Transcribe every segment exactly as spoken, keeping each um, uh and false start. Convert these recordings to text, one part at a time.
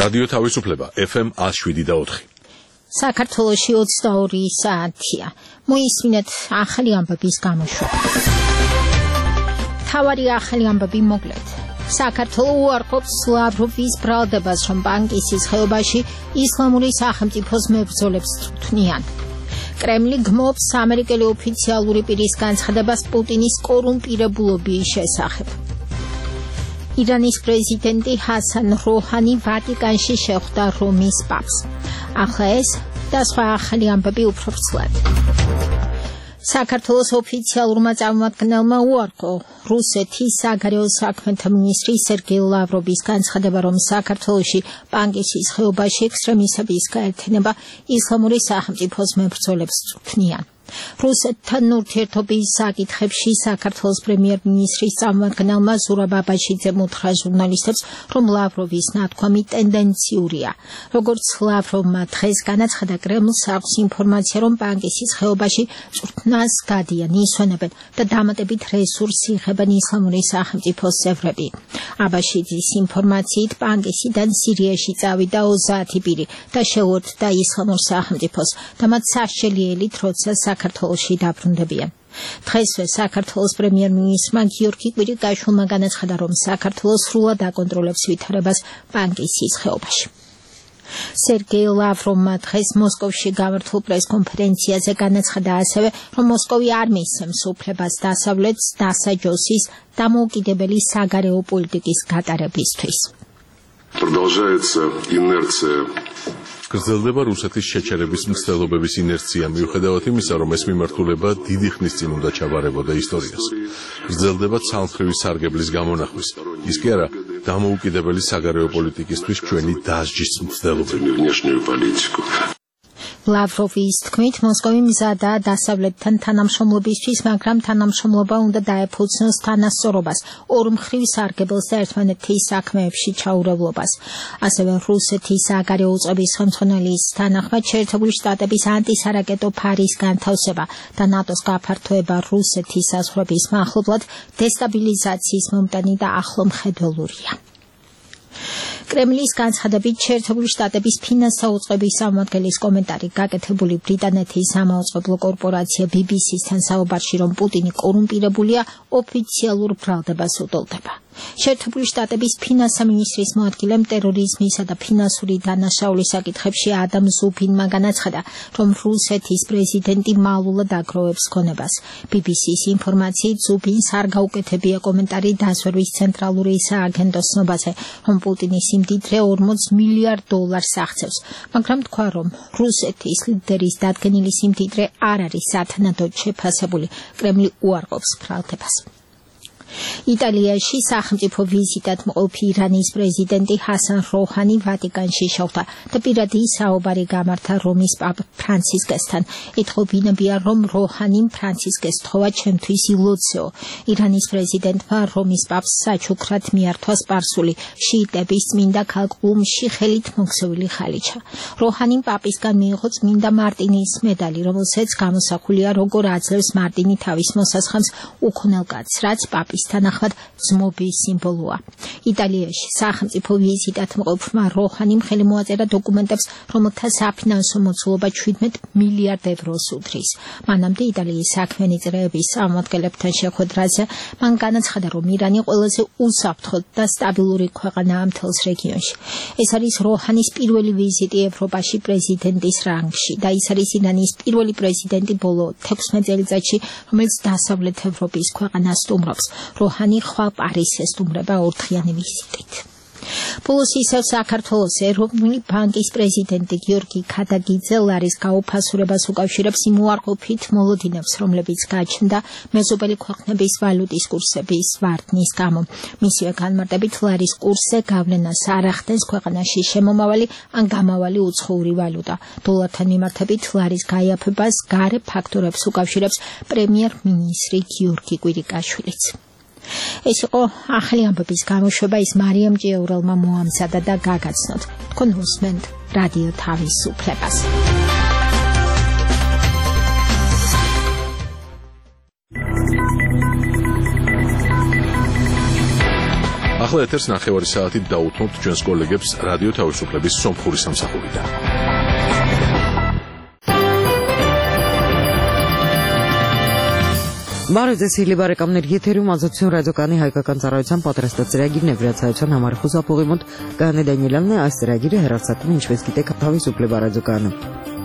რადიო თავისუფლება ეფ ემ one oh seven და four. საქართველოში ოცდაორი საათია. მოისმინეთ ახალი ამბების გამოშვება. თავარი ახალი ამბები მოკლედ. საქართველო უარყოფს ლავროვის ბრალდებას, რომ ბანკისის ხეობაში ისლამური სახელმწიფოს მებრძოლებს წვრთნიან. კრემლი გმობს ამერიკელი ოფიციალური პირის განცხადებას პუტინის კორუმპირებულობის შესახებ. ირანის პრეზიდენტი ჰასან როჰანი ვატიკანში შეხვდა რომის პაპს. ახლა ეს და სხვა ახალი ამბები უფრო ვრცლად. საქართველოს ოფიციალურმა წარმომადგენელმა უარყო რუსეთის საგარეო საქმეთა მინისტრი სერგეი ლავროვის განცხადება, რომ საქართველოში ბანკისის ხეობაში ექსტრემისტების გაერთიანება ისლამური სახელმწიფოს მებრძოლებს წვრთნიან. რუსეთთან ურთიერთობის საკითხებში საქართველოს პრემიერ-მინისტრის წარმომადგენელმა ზურაბ აბაშიძემ უთხრა ჟურნალისტებს, რომ ლავროვის ნათქვამი ტენდენციურია. როგორც ლავროვმა დღეს განაცხადა, კრემლს აქვს ინფორმაცია, რომ ბანკისის ხეობაში წვრთნას გადიან, ისვენებენ და დამატებით რესურსს იღებენ ისლამური სახელმწიფოს წევრები. აბაშიძის ინფორმაციით ბანკისიდან სირიაში წავიდა ოცდაათი პირი და შეუერთდა ისლამურ სახელმწიფოს და მათ საშელიელით, როცა საქართველოში დაბრუნდებიან. დღესვე საქართველოს პრემიერ-მინისტრმა გიორგი კვირიკაშვილმა განაცხადა, რომ საქართველოს სრულად აკონტროლებს ვითარებას ბანკისის ხეობაში. სერგეი ლავროვმა დღეს მოსკოვში გამართულ პრეს-კონფერენციაზე განაცხადა ასევე, რომ მოსკოვი არ მისცემს უფლებას დასავლეთს დასაჯოსის დამოუკიდებელი საგარეო პოლიტიკის გატარებისთვის. Продолжается инерция. გრძელდება რუსეთის შეჩერების მცდელობების ინერცია, მიუხედავად იმისა, რომ ეს მიმართულება დიდი ხნის წინ უნდა ჩაბარებოდა ისტორიას. გრძელდება ცალმხრივი სარგებლის გამონახვის, ის კი არა დამოუკიდებელი საგარეო პოლიტიკისთვის ჩვენი დასჯის მცდელობები. ლავროვის თქმით, მოსკოვი მზადაა დასავლეთთან თანამშრომლობისთვის, მაგრამ თანამშრომლობა უნდა დაეფუძნოს თანასწორობას, ორმხრივ სარგებელს და ერთმანეთის საქმეებში ჩაურევლობას. ასევე რუსეთის საგარეო უწყების ხელმძღვანელის თანახმად შეერთებული შტატების ანტისარაკეტო ფარის განთავსება და ნატოს გაფართოება რუსეთის საზღვრების მახლობლად დესტაბილიზაციის მომტანი და ახლო მხედველურია. კრემლის განცხადებით შეერთებული შტატების ფინანსთა უწყების წარმომადგენლის კომენტარი გაკეთებული ბრიტანეთის სამაუწყებლო კორპორაცია ბი ბი სისთან საუბარში, რომ პუტინი კორუმპირებულია, ოფიციალურ ბრალდებას უტოლდება. შეერთებული შტატების ფინანსთა მინისტრის მოადგილემ ტერორიზმისა და ფინანსური დანაშაულის საკითხებში ადამ ზუფინმა განაცხადა, რომ რუსეთის პრეზიდენტი მალულად აგროვებს ქონებას. ბი ბი სის ინფორმაციით ზუფინს არ გაუკეთებია კომენტარი დაზვერვის ცენტრალური სააგენტოს ცნობაზე, რომ პუტინი სიმდიდრე ორმოც მილიარდ დოლარს აღწევს, მაგრამ თქვა, რომ რუსეთის ლიდერის დადგენილი სიმდიდრე არ არის სათანადოდ შეფასებული. კრემლი უარყოფს ბრალდებას. იტალიაში სახელმწიფო ვიზიტად მყოფი ირანის პრეზიდენტი ჰასან როჰანი ვატიკანში შეხვდა და პირადი საუბარი გამართა რომის პაპ ფრანცისკესთან. ეთყობინებია, რომ როჰანიმ ფრანცისკეს თხოვა ჩემთვის ილოცეო. ირანის პრეზიდენტმა რომის პაპს საჩუქრად მიართვა სპარსული შიიტების წმინდა ქალ ყუმში ხელით მოქცეული ხალიჩა. როჰანიმ პაპისგან მიიღო წმინდა მარტინის მედალი, რომელსაც გამოსახულია, როგორ აძლევს მარტინი თავის მოსასხამს უქონელ კაცს, რაც პაპის თანახმად ძმობის სიმბოლოა. იტალიაში სახელმწიფო ვიზიტად მყოფმა როჰანიმ ხელი მოაწერა დოკუმენტებს, რომელთა საფინანსო მოცულობა შვიდმეტ მილიარდ ევროს უდრის. მანამდე იტალიის საქმიანი წრეების წარმომადგენლებთან შეხვედრაზე მან განაცხადა, რომ ირანი ყველაზე უსაფრთხო და სტაბილური ქვეყანაა მთელს რეგიონში. ეს არის როჰანის პირველი ვიზიტი ევროპაში პრეზიდენტის რანგში და ის არის ირანის პირველი პრეზიდენტი ბოლო თექვსმეტ წელიწადში, რომელიც დასავლეთ ევროპის ქვეყანას სტუმრობს. როჰანი ხვალ პარიზს ესტუმრება ორდღიანი ვიზიტით. ბოლოს ისევ საქართველოს ეროვნული ბანკის პრეზიდენტი გიორგი ქადაგიძე ლარის გაუფასურებას უკავშირებს იმ უარყოფით მოლოდინებს, რომლებიც გაჩნდა მეზობელი ქვეყნების ვალუტის კურსების ვარდნის გამო. მისივე განმარტებით ლარის კურსზე გავლენას არ ახდენს ქვეყანაში შემომავალი ან გამავალი უცხოური ვალუტა. დოლართან მიმართებით ლარის გაიაფებას გარე ფაქტორებს უკავშირებს პრემიერ-მინისტრი გიორგი კვირიკაშვილიც. ეს იყო ახალი ამბების გამოშვება, ის მარიამ ჭიაურელმა მოამზადა და გაგაცნოთ. თქვენ უსმენთ რადიო თავისუფლებას. ახლა ეთერს ნახევარი საათით დაუთმობთ ჩვენს კოლეგებს რადიო თავისუფლების სომხური სამსახურიდან. Բարև ձեզ հիլի բարեկամներ, եթերում ազատություն ռադիոկայանի հայկական ծառայության պատրաստած ծրագիրն է վրացայության համար խուսափողի մոտ Գայանե Դանիելյանն է, այս ծրագիրը հեռարձակվում ինչպես գիտեք Თავისუფლება ռադիոկայանում։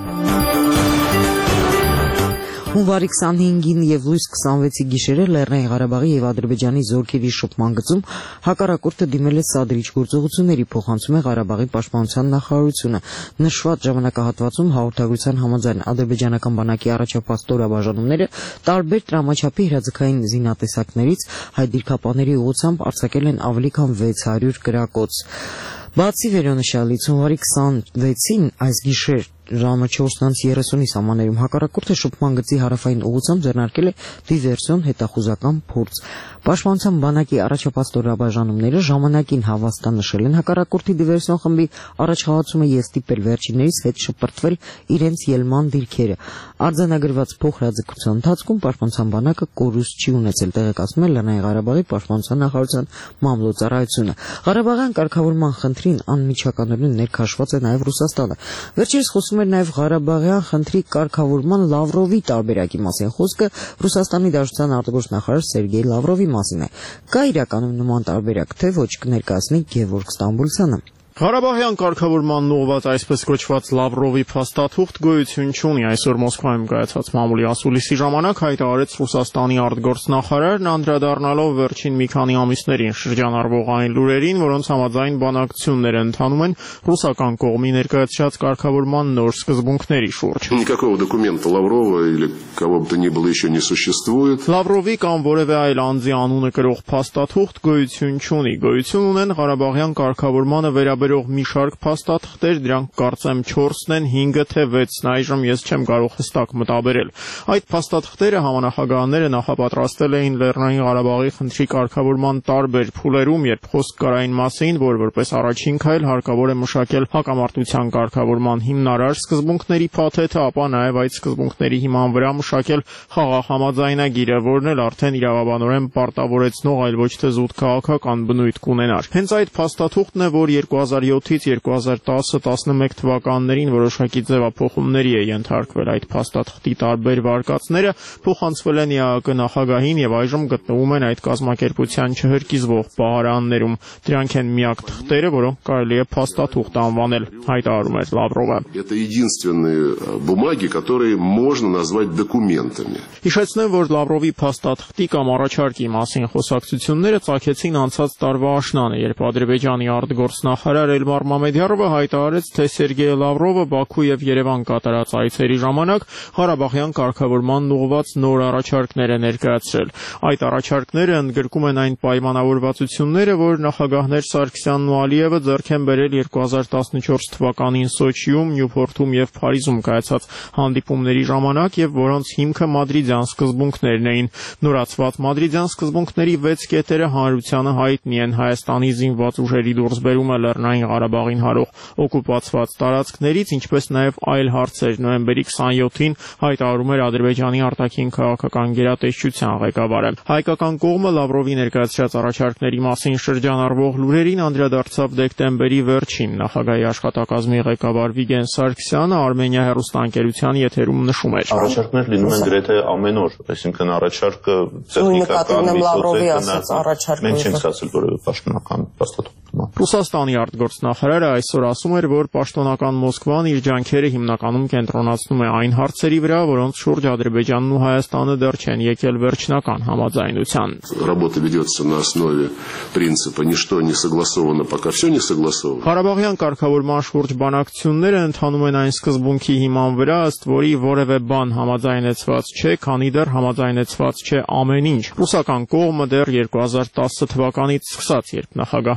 Հունվարի քսանհինգին եւ լույս քսանվեցի գիշերը Լեռնային Ղարաբաղի եւ Ադրբեջանի զորքերի շփման գծում հակառակորդը դիմել է սադրիչ գործողությունների, փոխանցում է Ղարաբաղի պաշտպանության նախարարությունը։ Նշված ժամանակահատվածում հաղորդագրության համաձայն ադրբեջանական բանակի առաջապահ ստորաբաժանումները տարբեր տրամաչափի հրաձգային զինատեսակներից հայ դիրքապաների ուղղությամբ արձակել են ավելի քան վեց հարյուր կրակոց։ Բացի վերոնշյալից հունվարի քսանվեցին այս գիշեր ժամը չորսից երեսունի սահմաններում հակառակորդը շփման գծի հարավային ուղղությամբ ձեռնարկել է դիվերսիոն հետախուզական փորձ։ Պաշտպանության բանակի առաջապահ ստորաբաժանումները ժամանակին հավաստանշել են հակառակորդի դիվերսիոն խմբի առաջխաղացումը եւ ստիպել վերջիններից հետ շպրտվել իրենց ելման դիրքերը։ Արձանագրված փոխհրաձգության ընթացքում պաշտպանության բանակը կորուստ չի ունեցել, տեղեկացնում է Լեռնային Ղարաբաղի պաշտպանության նախարարության մամլոյցարայությունը։ Ղարաբաղյան կարգավորման խնդրին անմիջականորեն ներքաշված է նաեւ Ռուսաստանը։ Վերջերս խոսում էր նաև Ղարաբաղյան խնդրի կարգավորման Լավրովի տարբերակի մասին։ Խոսքը Ռուսաստանի Դաշնության արտգործնախարար Սերգեյ Լավրովի մասին է։ Կա իրականում նման տարբերակ, թե ոչ, կներկայացնի Գևորգ Ստամբուլցյանը։ Ղարաբաղյան կարգավորման ուղղված այսպես կոչված Լավրովի փաստաթուղթ գոյություն չունի։ Այսօր Մոսկվայում կայացած մամուլի ասուլիսի ժամանակ հայտարարեց Ռուսաստանի արտգործնախարարն, անդրադառնալով վերջին մի քանի ամիսներին շրջանառվող այն լուրերին, որոնց համաձայն բանակցությունները ընթանում են ռուսական կողմի ներկայացրած կարգավորման նոր սկզբունքների շուրջ։ Никакого документа Лаврова или кого бы то ни было еще не существует. Լավրովի կամ որևէ այլ անձի անունը կրող փաստաթուղթ գոյություն չունի։ Գոյություն ունեն Ղարաբաղյան կարգավորմանը վերաբերող մի շարք փաստաթղթեր, դրանք կարծեմ չորսն են, հինգը թե վեցն, այժմ ես չեմ կարող հստակ մտաբերել։ Այդ փաստաթղթերը համանախագահները նախապատրաստել էին Լեռնային Ղարաբաղի խնդրի կարգավորման տարբեր փուլերում, երբ խոսք կար այն մասին, որ որպես առաջին քայլ հարկավոր է մշակել հակամարտության կարգավորման հիմնարար սկզբունքների փաթեթը, ապա նաև այդ սկզբունքների հիման վրա մշակել խաղաղ համաձայնագիրը, որն էլ արդեն իրավաբանորեն պարտավորեցնող, այլ ոչ թե զուտ քաղաքական բնույթ կունենար։ Հենց այդ փաստաթուղթն է, որ երկու հազար յոթից երկու հազար տասը տասնմեկ թվականներին որոշակի ձևափոխումների է ենթարկվել։ Այդ փաստաթղթի տարբեր վարկածները փոխանցվել են ԵԱՀԿ նախագահին եւ այժմ գտնվում են այդ կազմակերպության չհրկիզվող պահարաններում։ Դրանք են միակ թղթերը, որոնք կարելի է փաստաթուղթ անվանել, հայտարարում էր Լավրովը։ Это единственные бумаги, которые можно назвать документами. Հիշեցնեմ, որ Լավրովի փաստաթղթի կամ առաջարկի մասին խոսակցությունները ծագեցին անցած տարվա աշնանը, երբ Ադրբեջանի արտգործնախարար Էլմար Մամեդյարովը հայտարարեց, թե Սերգեյ Լավրովը Բաքու եւ Երևան կատարած այցերի ժամանակ Ղարաբաղյան կարգավորման ուղղված նոր առաջարկներ է ներկայացրել։ Այդ առաջարկները ընդգրկում են այն պայմանավորվածությունները, որ նախագահներ Սարգսյանն ու Ալիևը ձեռք են բերել երկու հազար տասնչորս թվականին Սոչիում, Նյուփորթում եւ Փարիզում կայացած հանդիպումների ժամանակ եւ որոնց հիմքը մադրիդյան սկզբունքներն էին։ Նորացված մադրիդյան սկզբունքների վեց կետերը հանրությանը հայտնի են։ Հայաստանի զինված ուժերի դուրսբերումը Լեռնային Ղարաբաղին հարող օկուպացված տարածքներից, ինչպես նաև այլ հարցեր։ Նոյեմբերի քսանյոթին հայտարարում էր Ադրբեջանի արտաքին քաղաքական գերատեսչության ղեկավարը։ Հայկական կողմը Լավրովի ներկայացրած առաջարկների մասին շրջանառվող լուրերին անդրադարձավ դեկտեմբերի վերջին։ Նախագահի աշխատակազմի ղեկավար Վիգեն Սարգսյանը Արմենիա հեռուստաընկերության եթերում նշում էր. Առաջարկներ լինում են գրեթե ամեն օր, այսինքն առաջարկը տեխնիկական Լավրովի ասած առաջարկը մենք չենք ստացել որևէ պաշտոնական փաստաթուղթ։ Ռուսաստանի արտգործնախարարը այսօր ասում էր, որ պաշտոնական Մոսկվան իր ջանքերը հիմնականում կենտրոնացնում է այն հարցերի վրա, որոնց շուրջ Ադրբեջանն ու Հայաստանը դեռ չեն եկել վերջնական համաձայնության։ Работа ведется на основе принципа «ничто не согласовано, пока все не согласовано». Ղարաբաղյան կարգավորման շուրջ բանակցությունները ընթանում են այն սկզբունքի հիման վրա, ըստ որի որևէ բան համաձայնեցված չէ, քանի դեռ համաձայնեցված չէ ամեն ինչ։ Ռուսական կողմը դեռ երկու հազար տասը թվականից սկսած, երբ նախագահներ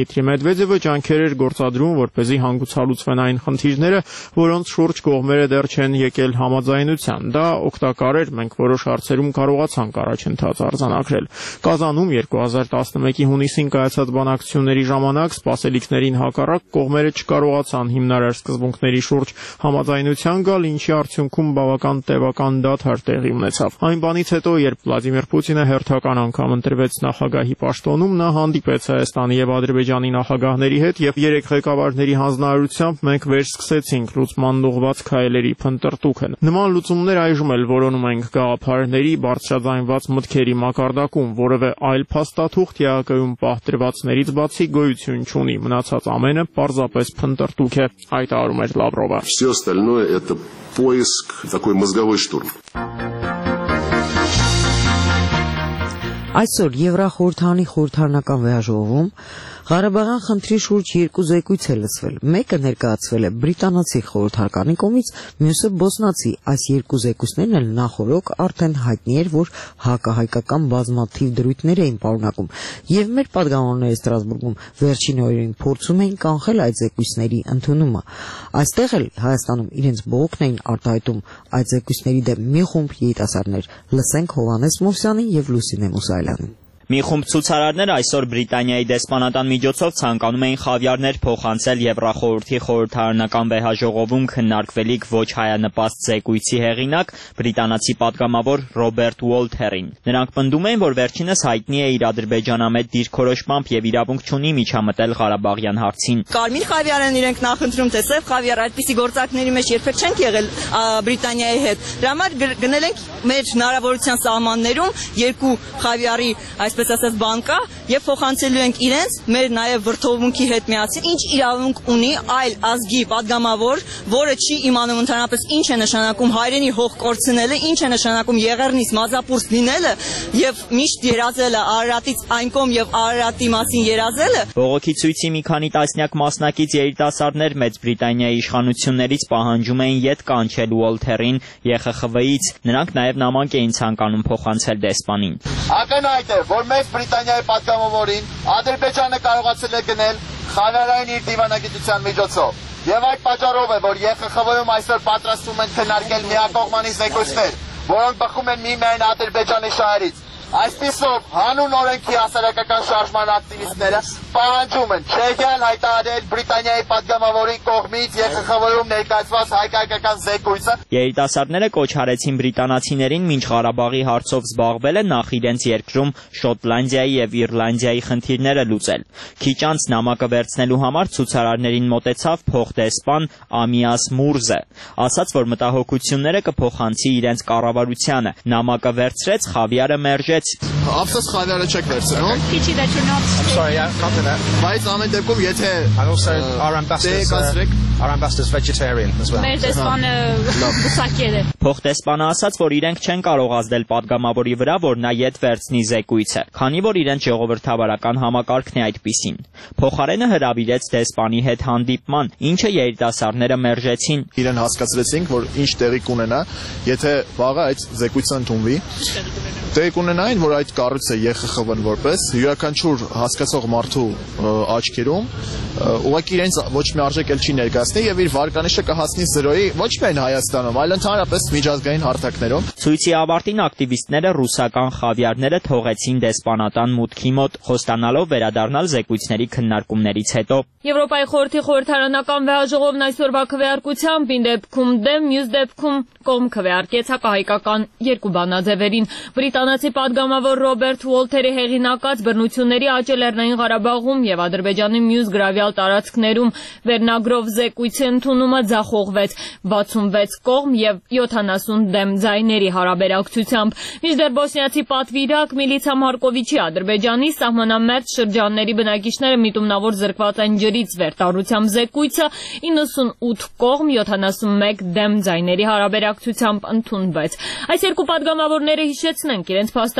Դմիտրի Մեդվեդևը ջանքեր էր գործադրում, որպեսզի հանգուցալուծվեն այն խնդիրները, որոնց շուրջ կողմերը դեռ չեն եկել համաձայնության։ Դա օգտակար էր, մենք որոշ հարցերում կարողացանք առաջընթաց արձանագրել։ Կազանում երկու հազար տասնմեկի հունիսին կայացած բանակցությունների ժամանակ սպասելիքներին հակառակ կողմերը չկարողացան հիմնարար սկզբունքների շուրջ համաձայնության գալ, ինչի արդյունքում բավական տևական դադար տեղի ունեցավ։ Այն բանից հետո, երբ Վլադիմիր Պուտինը հերթական անգամ ընտրվեց նախագահի պաշտոնում, նա հանդիպեց Հայաստանի եւ Ադրբեջանի նախագահների հետ եւ երեք ղեկավարների հանձնարարությամբ մենք վերսկսեցինք լուծման ուղղված քայլերի փնտրտուքը։ Նման լուծումներ այժմ էլ որոնում ենք գաղափարների, բարձրաձայնված մտքերի մակարդակում, որևէ այլ փաստաթուղթ ԵԱԿ-ում պահտրվածներից բացի գոյություն չունի։ Մնացած ամենը պարզապես փնտրտուք է, հայտարարում էր Լավրովը։ Все остальное это поиск, такой мозговой штурм. Այսօր Եվրախորհրդանի խորհրդարանական վեհաժողովում Ղարաբաղյան խնդրի շուրջ երկու զեկույց է լսվել։ Մեկը ներկայացվել է բրիտանացի խորհրդարանի կողմից, մյուսը բոսնացի։ Այս երկու զեկույցներն էլ նախօրոք արդեն հայտնի էր, որ հակահայկական բազմաթիվ դրույթներ էին պարունակում, եւ մեր պատգամավորները Ստրասբուրգում վերջին օրերին փորձում էին կանխել այդ զեկույցների ընդունումը։ Այստեղ էլ Հայաստանում իրենց բողոքն էին արտահայտում այդ զեկույցների դեմ մի խումբ երիտասարդներ։ Լսենք Հովհաննես Մովսյանին եւ Լուսինե Մուսայելյանին։ Մի խումբ ցուցարարներ այսօր Բրիտանիայի դեսպանատան միջոցով ցանկանում էին խավիարներ փոխանցել Եվրախորհրդի խորհրդարանական վեհաժողովում քննարկվելիք ոչ հայանպաստ զեկույցի հեղինակ բրիտանացի պատգամավոր Ռոբերտ Ուոլթերին։ Նրանք պնդում էին, որ վերջինս հայտնի է իր ադրբեջանամետ դիրքորոշմամբ եւ իրավունք չունի միջամտել Ղարաբաղյան հարցին։ Կարմիր խավիարն իրենք նախընտրում, թե սև խավիար, այդպիսի գործակների մեջ երբեք չենք եղել Բրիտանիայի հետ։ Դրա համար գնել ենք մեր հնարավորության սահմաններում երկու խավիարի այսպես ասած բանկա եւ փոխանցելու ենք իրենց մեր նաեւ վրթովմունքի հետ միասին, ինչ իրավունք ունի այլ ազգի падգամավոր, որը չի իմանում ընդհանրապես ինչ է նշանակում հայրենի հող կորցնելը, ինչ է նշանակում եղեռնից մազապուրս լինելը եւ միշտ երազելը Արարատից այն կողմ եւ Արարատի մասին երազելը։ Բողոքի ցույցի մի քանի տասնյակ մասնակից երիտասարդներ Մեծ Բրիտանիայի իշխանություններից պահանջում էին յետ կանչել Ուոլթերին Ե Խ Խ V-ից։ Նրանք նաեւ նամանք էին ցանկանում փոխանցել դեսպանին։ Ակնհայտ է, որ Մեծ Բրիտանիայի պատգամավորին Ադրբեջանը կարողացել է գնել խավիարային իր դիվանագիտության միջոցով։ Եվ այդ պատճառով է, որ Ե Խ Խ V-ում այսօր պատրաստվում են քննարկել միակողմանի զեկույցներ, որոնք բխում են միմիայն Ադրբեջանի շահերից։ Այսպիսով, հանուն օրենքի հասարակական շարժման ակտիվիստները պահանջում են Չեխիան հայտարարել Բրիտանիայի падգամավորի կողմից Ե Խ Խ V-ում ներկայացված հայկական զեկույցը։ Երիտասարդները կոչ արեցին բրիտանացիներին մինչ Ղարաբաղի հարցով զբաղվելը նախ իրենց երկրում Շոտլանդիայի եւ Իռլանդիայի խնդիրները լուծել։ Քիչ անց նամակը վերցնելու համար ցուցարարներին մոտեցավ փոխդեսպան Ամիաս Մուրզը, ասաց, որ մտահոգությունները կփոխանցի իրենց կառավարությանը։ Նամակը վերցրեց, խավիարը մերժեց։ After խավիարը չեք վերցնում։ Pity that you're not. I'm sorry, I can't do that. Բայց ամեն դեպքում եթե And also our ambassador's uh, our ambassador's vegetarian as well. Մեր դեսպանը բուսակեր է։ Փոխդեսպանը ասաց, որ իրենք չեն կարող ազդել падգամավորի վրա, որ նա յետ վերցնի զեկույցը, քանի որ իրենց ժողովրդավարական համակարգն է այդպիսին։ Փոխարենը հրավիրեց դեսպանի հետ հանդիպման, ինչը երիտասարդները մերժեցին։ Իրեն հասկացրեցինք, որ ինչ տեղի կունենա, եթե վաղը այդ զեկույցը ընդունվի։ Տեղի կունենային, որ այդ կառույցը Ե Խ Խ V-ն որպես յուրաքանչյուր հասկացող մարդու աչքերում ուղղակի իրենց ոչ մի արժեք էլ չի ներկայացնի եւ իր վարկանիշը կհասնի զրոյի ոչ միայն Հայաստանում, այլ ընդհանրապես միջազգային հարթակներում։ Ցույցի ավարտին ակտիվիստները ռուսական խավիարները թողեցին դեսպանատան մուտքի մոտ, խոստանալով վերադառնալ զեկույցների քննարկումներից հետո։ Եվրոպայի խորհրդի խորհրդարանական վեհաժողովն այսօրվա քվեարկությամբ ին դեպքում դեմ, մյուս դեպքում կողմ քվեարկեց հակահայկական երկու բանաձևերին։ Բրիտանացի падգամավոր Ռոբերտ Ուոլթերի հեղինակած բռնությունների աճ Լեռնային Ղարաբաղում եւ Ադրբեջանի մյուս գրավյալ տարածքներում վերնագրով զեկույցի ընդունումը ձախողվեց վաթսունվեց կողմ եւ յոթանասուն դեմ ձայների հարաբերակցությամբ։ Մինչդեռ բոսնիացի պատվիրակ Միլիցա Մարկովիչի Ադրբեջանի սահմանամերձ շրջանների բնակիչները միտումնավոր զրկված են ջրից վերտառությամբ զեկույցը իննսունութ կողմ յոթանասունմեկ դեմ ձայների հարաբերակցությամբ ընդունվեց։ Այս երկու падգամավորները հիշեցնենք իրենց փաստահավաք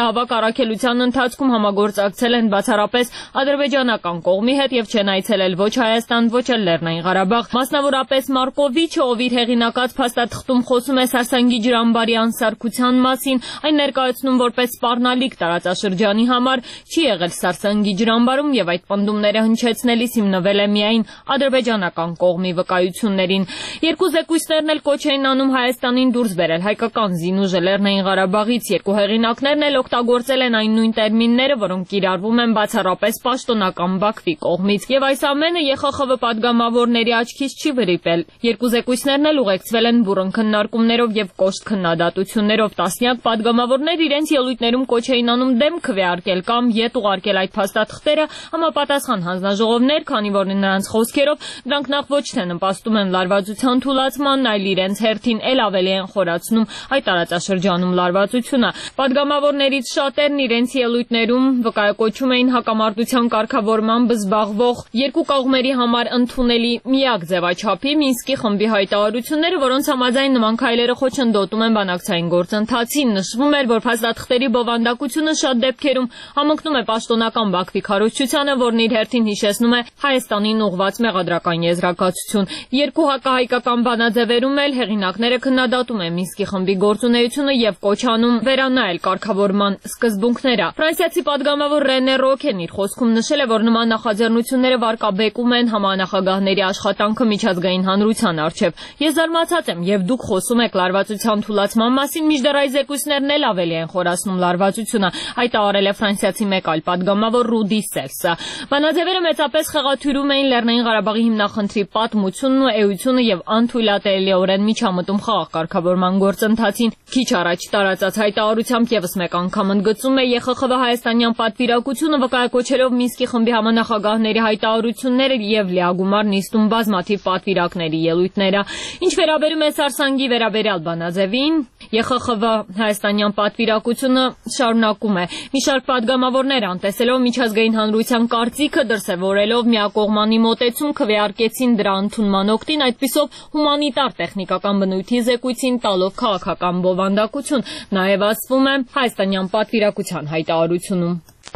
առաքելության ընթացքում համագործակցել են բացառապես ադրբեջանական կողմի հետ եւ չեն այցելել ոչ Հայաստան, ոչ էլ Լեռնային Ղարաբաղ։ Մասնավորապես Մարկովիչը, ով իր հեղինակած փաստաթղթում խոսում է Սարսանգի ջրամբարի անսարքության մասին, այն ներկայացնում որպես սպառնալիք տարածաշրջանի համար, չի եղել Սարսանգի ջրամբարում եւ այդ պնդումները հնչեցնելիս հիմնվել է միայն ադրբեջանական կողմի վկայություններին։ Երկու զեկույցներն էլ կոչ էին անում Հայաստանին դուրս բերել հայկական զինուժը Լեռնային Ղարաբաղից։ Երկու հեղինակներն էլ օգտագործել են այն նույն տերմինները, որոնք կիրառվում են բացառապես պաշտոնական Բաքվի կողմից։ Եվ այս ամենը Ե Խ Խ V պատգամավորների աչքից չի վրիպել։ Երկու զեկույցներն էլ ուղեկցվել են բուռն քննարկումներով եւ կոշտ քննադատություններով։ Տասնյակ պատգամավորներ իրենց ելույթներում կոչ էին անում դեմ քվեարկել կամ ետ ուղարկել այդ փաստաթղթերը համապատասխան հանձնաժողովներ, քանի որ նրանց խոսքերով դրանք նախ ոչ թե նպաստում են լարվածության թուլացմանն, այլ իրենց հերթին էլ ավելի են խորացնում այդ տարածաշրջանում լարվածությունը։ Պատգամավորներից շատերն իրենց ելույթներում վկայակոչում էին հակամարտության կարգավորմամբ զբաղվող երկու կողմերի համար ընդունելի միակ ձևաչափի Մինսկի խմբի հայտարարությունները, որոնց համաձայն նման քայլերը խոչընդոտում են բանակցային գործընթացին։ Նշվում էր, որ փաստաթղթերի բովանդակությունը շատ դեպքերում համընկնում է պաշտոնական Բաքվի քարոզչությանը, որն իր հերթին հիշեցնում է Հայաստանին ուղղված մեղադրական եզրակացություն։ Երկու հակահայկական բանաձևերում էլ հեղինակները քննադատում են Մինսկի խմբի գործունեությունը եւ կոչ անում վերանայել կարգավորման սկզբունքները։ Ֆրանսիացի պատգամավոր Ռենե Ռոքեն իր խոսքում նշել է, որ նման նախաձեռնությունները վարկաբեկում են համանախագահների աշխատանքը միջազգային հանրության առջև։ Ես զարմացած եմ, եւ դուք խոսում եք լարվածության թուլացման մասին, մինչդեռ այս զեկույցներն էլ ավելի են խորացնում լարվածությունը, հայտարարել է ֆրանսիացի մեկ այլ պատգամավոր Ռուդի Սելսը։ Բանաձևերը մեծապես խեղաթյուրում էին Լեռնային Ղարաբաղի հիմնախնդրի պատմությունն ու էությունը եւ անթույլատելիորեն միջամտում խաղաղ կարգավորման գործընթացին։ Քիչ առաջ տարածած հայտարարությամբ եւս մեկ անգամ ընդգծում է Ե Խ Խ V հայաստանյան պատվիրակությունը, վկայակոչելով Մինսկի խմբի համանախագահների հայտարարությունները եւ լիագումար նիստում բազմաթիվ պատվիրակների ելույթները։ Ինչ վերաբերում է Սարսանգի վերաբերյալ բանաձևին, Ե Խ Խ V հայաստանյան պատվիրակությունը շարունակում է մի շարք պատգամավորներ անտեսելով միջազգային հանրության կարծիքը, դրսևորելով միակողմանի մոտեցում, քվեարկեցին դրա ընդունման օգտին, այդպիսով հումանիտար տեխնիկական բնույթի զեկույցին տալով քաղաքական բովանդակություն, նաև ասվում է հայաստանյան պատվիրակության հայտարարությունում։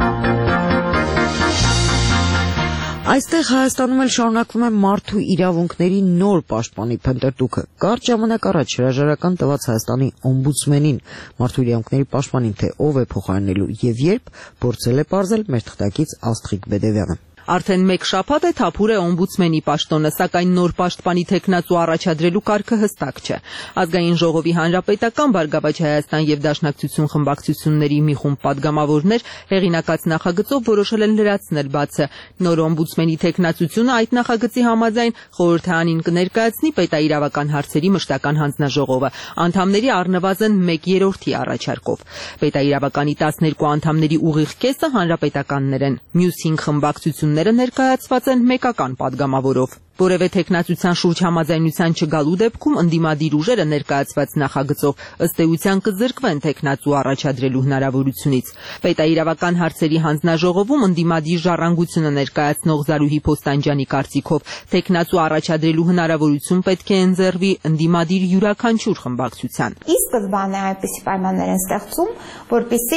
Այստեղ Հայաստանում էլ շարունակվում է մարդու իրավունքների նոր պաշտպանի փնտրտուքը։ Կարճ ժամանակ առաջ հրաժարական տված Հայաստանի օմբուդսմենին մարդու իրավունքների պաշտպանին, թե ով է փոխարինելու եւ երբ, փորձել է պարզել մեր թղթակից Աստղիկ Բեդևյանը։ Արդեն մեկ շաբաթ է թափուր է օմբուդսմենի պաշտոնը, սակայն նոր պաշտպանի թեկնածու առաջադրելու կարգը հստակ չէ։ Ազգային ժողովի Հանրապետական, Բարգավաճ Հայաստան եւ Դաշնակցություն խմբակցությունների մի խումբ պատգամավորներ հեղինակած նախագծով որոշել են լրացնել բացը։ Նոր օմբուդսմենի թեկնածությունը այդ նախագծի համաձայն խորհրդարանին կներկայացնի պետաիրավական հարցերի մշտական հանձնաժողովը անդամների առնվազն մեկ երրորդի առաջարկով։ Պետաիրավականի տասներկու անդամների ուղիղ կեսը հանրապետականներ են, մյուս հինգ խմբակցություն ներկայացված են մեկական падգամավորով։ Որևէ տեխնացության շուրջ համաձայնության չգալու դեպքում ընդդիմադիր ուժերը ներկայացված նախագծով ըստ էության կզրկվեն տեխնացու առաջադրելու հնարավորությունից։ Պետաիրավական հարցերի հանձնաժողովում ընդդիմադիր ժառանգությունը ներկայացնող Զարուհի Փոստանջյանի կարծիքով տեխնացու առաջադրելու հնարավորություն պետք է ընձեռվի ընդդիմադիր յուրաքանչյուր խմբակցության։ Ի սկզբանե այդպիսի պայմաններ են ստեղծում, որպեսզի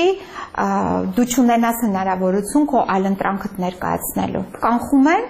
դու չունենաս հնարավորություն քո այլընտրանքդ ներկայացնելու։ Կանխում են,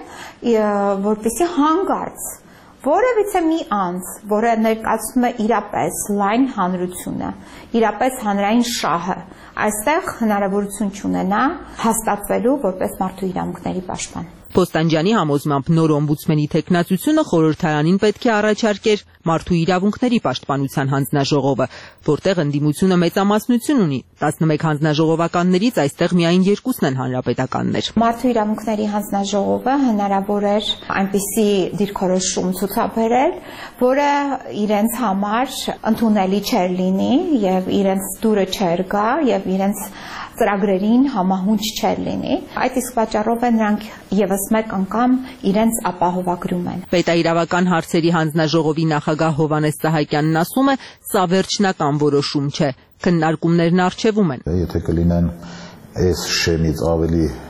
որպեսզի հանգարց որևիցե մի անձ, որը ներկայացնում է իրապես լայն հանրությունը, իրապես հանրային շահը, այստեղ հնարավորություն չունենա հաստատվելու որպես մարդու իրավունքների պաշտպան։ Փոստանջյանի համոզմամբ նոր օմբուդսմենի տեխնացությունը խորհրդարանին պետք է առաջարկեր մարդու իրավունքների պաշտպանության հանձնաժողովը, որտեղ ընդդիմությունը մեծամասնություն ունի։ տասնմեկ հանձնաժողովականներից այստեղ միայն երկուսն են հանրապետականներ։ Մարդու իրավունքների հանձնաժողովը հնարավոր էր այնպիսի դիրքորոշում ցուցաբերել, որը իրենց համար ընդունելի չէր լինի եւ իրենց դուրը չէր գա եւ իրենց ծրագրերին համահունչ չէր լինի։ Այդ իսկ պատճառով է նրանք եւս մեկ անգամ իրենց ապահովագրում են։ Պետաիրավական հարցերի հանձնաժողովի նախագահ Հովհաննես Սահակյանն ասում է, սա վերջնական որոշում չէ, քննարկումներն առջևում են։ Եթե կլինեն այս շեմից ավելի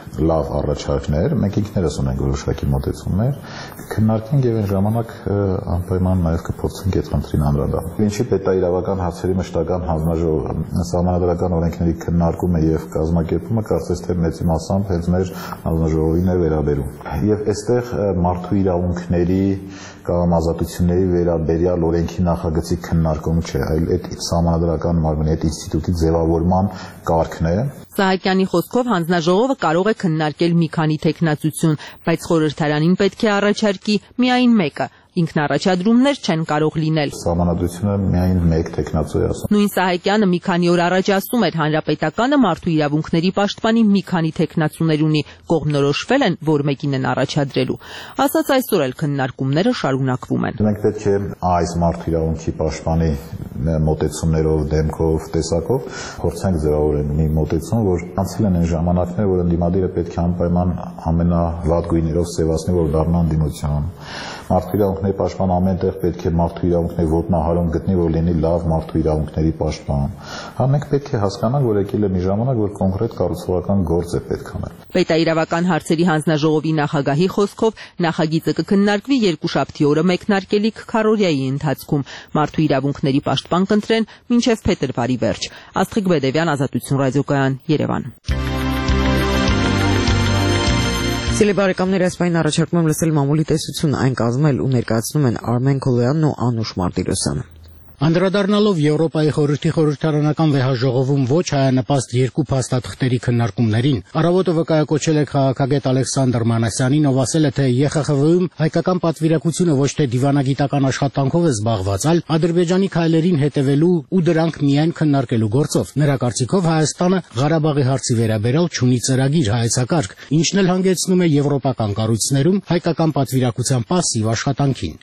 լավ առաջարկներ, մենք ինքներս ունենք որոշակի մոտեցումներ, քննարկենք եւ այն ժամանակ անպայման նաեւ կփորձենք այդ խնդրին անդրադառնալ։ Ինչի պետաիրավական հարցերի մշտական հանձնաժողովը սահմանադրական օրենքների քննարկումը եւ կազմակերպումը կարծես թե մեծի մասամբ հենց մեր հանձնաժողովին է վերաբերում։ Եվ այստեղ մարդու իրավունքների կամ ազատությունների վերաբերյալ օրենքի նախագծի քննարկում չէ, այլ այդ սահմանադրական մարմնի այդ ինստիտուտի ձևավորման կարգն է։ Սահակյանի խոսքով հանձնաժողովը կարող է քննարկել մի քանի թեկնածություն, բայց խորհրդարանին պետք է առաջարկի միայն մեկը։ Ինքնառաջադրումներ չեն կարող լինել։ Սահմանադրությունը միայն մեկ թեկնածու է ասում։ Նույն Սահակյանը մի քանի օր առաջ ասում էր, հանրապետականը մարդու իրավունքների պաշտպանի մի քանի թեկնածուներ ունի, կողմնորոշվել են, որ մեկին են առաջադրելու։ Ասած այսօր էլ քննարկումները շարունակվում են։ Մենք պետք է այս մարդու իրավունքի պաշտպանի մոտեցումներով, դեմքով, տեսակով փորձենք ձևավորել մի մոտեցում, որ անցել են այն ժամանակները, որ ընդդիմադիրը պետք է անպայման ամենավատ գույներով սևացնի, որ դառնա ընդդիմություն։ Մարդու իրավունքների պաշտպան ամենտեղ պետք է մարդու իրավունքների ոտնահարում գտնի, որ լինի լավ մարդու իրավունքների պաշտպան։ Հա մենք պետք է հասկանանք, որ եկել է մի ժամանակ, որ կոնկրետ կառուցողական գործ է պետք անել։ Պետաիրավական հարցերի հանձնաժողովի նախագահի խոսքով նախագիծը կքննարկվի երկուշաբթի օրը մեկնարկելիք քառօրյայի ընթացքում։ Մարդու իրավունքների պաշտպան կընտրեն մինչև փետրվարի վերջ։ Աստղիկ Բեդևյան, Ազատություն ռադիոկայան, Երևան։ Սիրելի բարեկամներ, այս պայն առաջարկում եմ լսել մամուլի տեսություն, այն կազմել ու ներկայացնում են Արմեն Քոլոյանն ու Անուշ Մարտիրոսյանը։ Անդրադառնալով Եվրոպայի խորհրդի խորհրդարանական վեհաժողովում ոչ հայանպաստ երկու փաստաթղթերի քննարկումներին, առավոտը վկայակոչել է քաղաքագետ Ալեքսանդր Մանասյանին, ով ասել է, թե Ե Խ Խ V-ում հայկական պատվիրակությունը ոչ թե դիվանագիտական աշխատանքով է զբաղված, այլ Ադրբեջանի քայլերին հետևելու ու դրանք միայն քննարկելու գործով։ Նրա կարծիքով Հայաստանը Ղարաբաղի հարցի վերաբերյալ չունի ծրագիր, հայեցակարգ, ինչն էլ հանգեցնում է եվրոպական կառույցներում հայկական պատվիրակության պասիվ աշխատանքին։